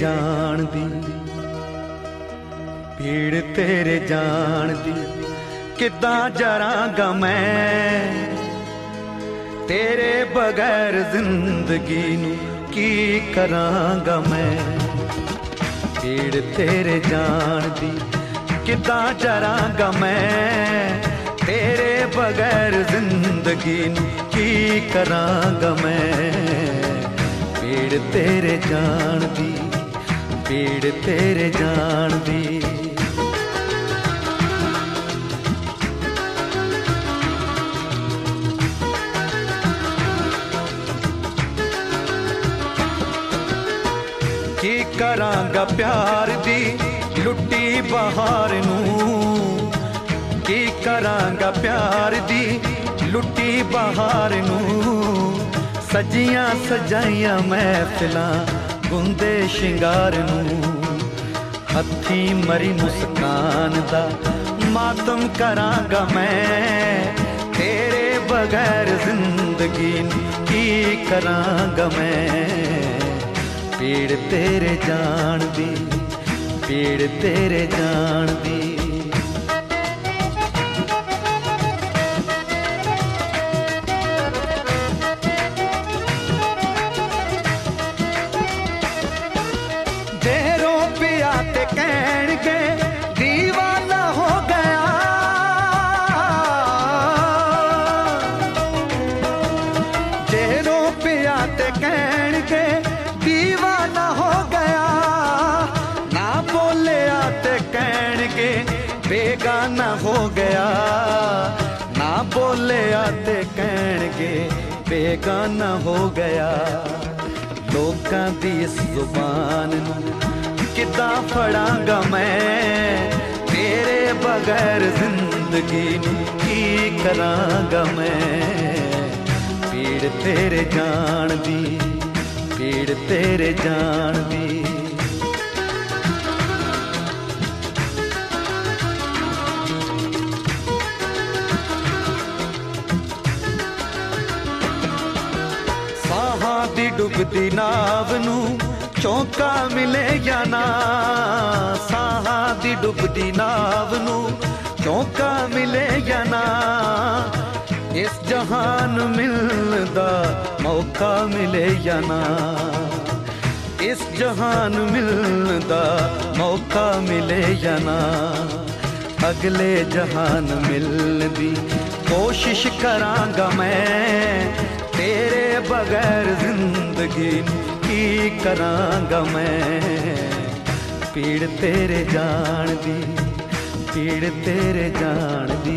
जान दी, पीड़ तेरे जान दी किदां जरांगा मैं, तेरे बगैर जिंदगी नू की करांगा मैं। पीड़ तेरे जान दी किदां जरांगा मैं, तेरे बगैर जिंदगी नू की करांगा मैं। पीड़ तेरे जान दी, पीड़ तेरे जान दी। की करांगा प्यार दी लुट्टी बहार नू, की करांगा प्यार दी लुट्टी बहार नू। सजियां सजाइयां महफिलां गुंदे शिंगार नू, हथी मरी मुस्कान दा मातम करांगा मैं, तेरे बगैर जिंदगी की करांगा मैं। पीड़ तेरे जान दी, पीड़ तेरे जान दी। जेरो पिया ते कहणगे दीवाना हो गया, जेरो पिया ते कहणगे दीवाना हो गया। ना बोले आते कहणगे बेगाना हो गया, ना बोले आते कहणगे बेगाना हो गया। लोकां दी इस जुबान नू किदां फड़ांगा मैं, तेरे बगैर जिंदगी नू की करांगा मैं। पीड़ तेरे जान दी, पीड़ तेरे जान दी। साहां दी डुबदी नाव नू चौंका मिले या ना, साहां दी डुबदी नाव नू चौंका मिले या ना। इस जहान मिलदा मौका मिले या ना, इस जहान मिलदा मौका मिले या ना। अगले जहान मिलदी कोशिश करांगा मैं, तेरे बगैर जिंदगी की करांगा मैं। पीड़ तेरे जान दी, पीड़ तेरे जान दी।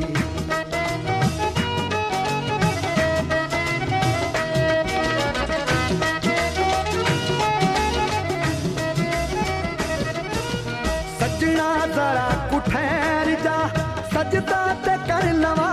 सजना जरा कुठैर जा, सजदा ते कर लवा।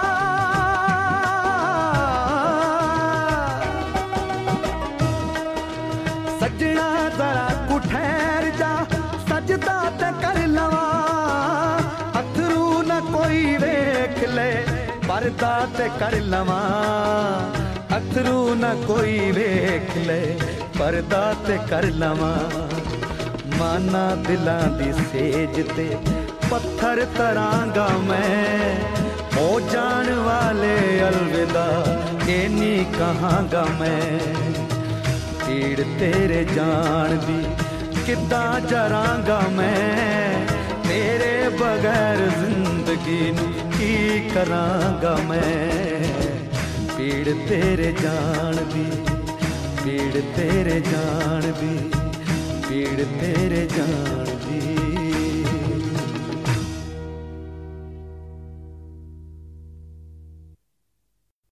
सजना जरा कुठैर जा, सजदा ते कर लवा। अथरू न कोई वेख ले, पर्दा ते कर लवा। अथरू न कोई वेख ले, पर्दा ते कर लवा। माना दिलां दी सेज ते पत्थर तरांगा मैं, हो जान वाले अलविदा ये नी कहांगा मैं। पीड़ तेरे जान दी किदां जरांगा मैं, तेरे बगैर जिंदगी की करांगा मैं। पीड़ तेरे जान दी, पीड़ तेरे जान दी, पीड़ तेरे जान।